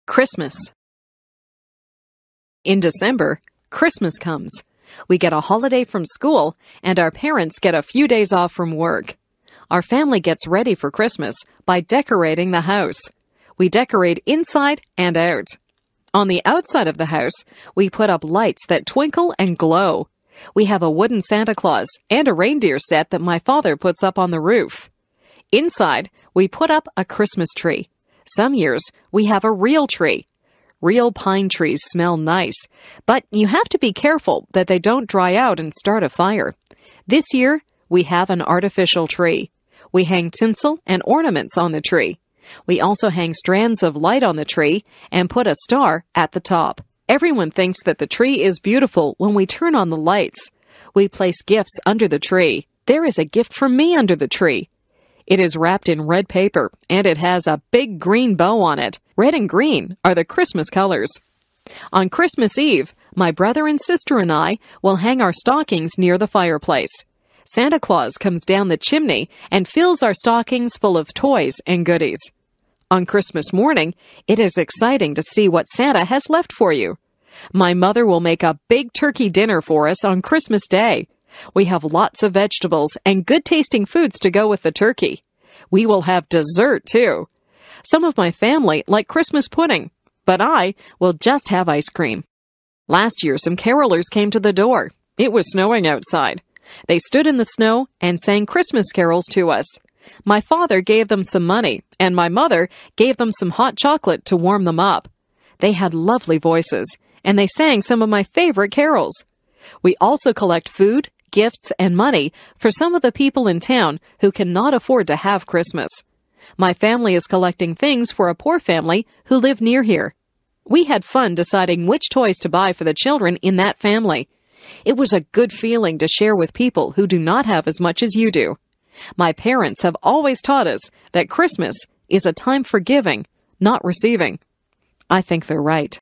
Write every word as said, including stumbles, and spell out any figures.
Christmas. In December, Christmas comes. We get a holiday from school, and our parents get a few days off from work. Our family gets ready for Christmas by decorating the house. We decorate inside and out. On the outside of the house, we put up lights that twinkle and glow. We have a wooden Santa Claus and a reindeer set that my father puts up on the roof. Inside, we put up a Christmas tree. Some years, we have a real tree. Real pine trees smell nice, but you have to be careful that they don't dry out and start a fire. This year, we have an artificial tree. We hang tinsel and ornaments on the tree. We also hang strands of light on the tree and put a star at the top. Everyone thinks that the tree is beautiful when we turn on the lights. We place gifts under the tree. There is a gift for me under the tree. It is wrapped in red paper, and it has a big green bow on it. Red and green are the Christmas colors. On Christmas Eve, my brother and sister and I will hang our stockings near the fireplace. Santa Claus comes down the chimney and fills our stockings full of toys and goodies. On Christmas morning, it is exciting to see what Santa has left for you. My mother will make a big turkey dinner for us on Christmas Day. We have lots of vegetables and good-tasting foods to go with the turkey. We will have dessert, too. Some of my family like Christmas pudding, but I will just have ice cream. Last year, some carolers came to the door. It was snowing outside. They stood in the snow and sang Christmas carols to us. My father gave them some money, and my mother gave them some hot chocolate to warm them up. They had lovely voices, and they sang some of my favorite carols. We also collect food, gifts, and money for some of the people in town who cannot afford to have Christmas. My family is collecting things for a poor family who live near here. We had fun deciding which toys to buy for the children in that family. It was a good feeling to share with people who do not have as much as you do. My parents have always taught us that Christmas is a time for giving, not receiving. I think they're right.